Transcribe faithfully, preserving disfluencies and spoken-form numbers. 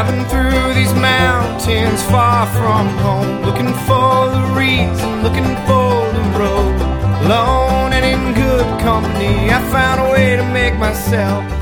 Traveling through these mountains far from home, looking for the reason, looking for the road. Alone and in good company, I found a way to make myself